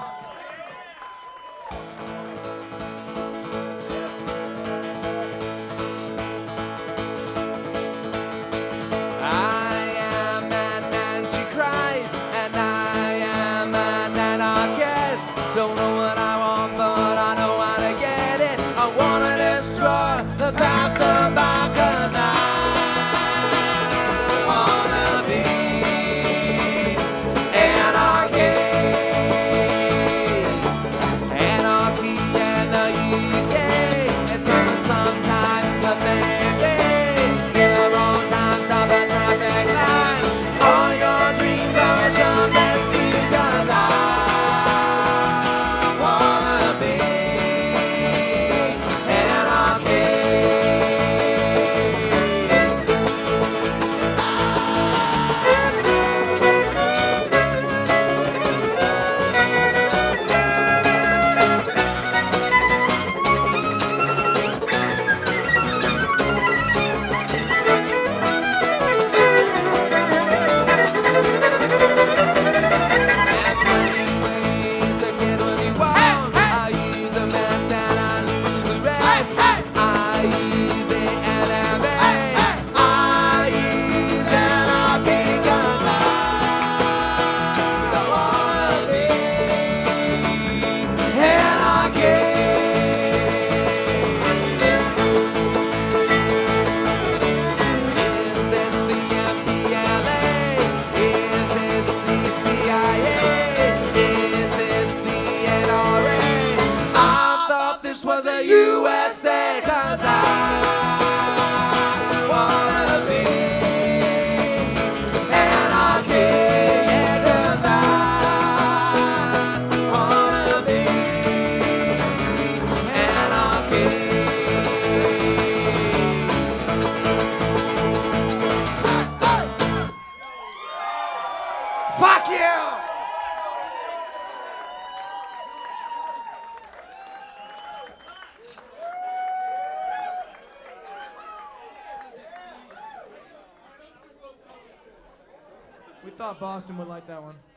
Don't know what I want, but I know how to get it. I wanna destroy the passerby, 'cause I wanna be anarchy. Anarchy in the UK. It's coming sometime, but maybe in the wrong time, stop the traffic light. All your dreams are a short mistake, 'cause I was a USA, 'cause I wanna be anarchy, yeah, 'cause I wanna be anarchy. Fuck you! We thought Boston would like that one.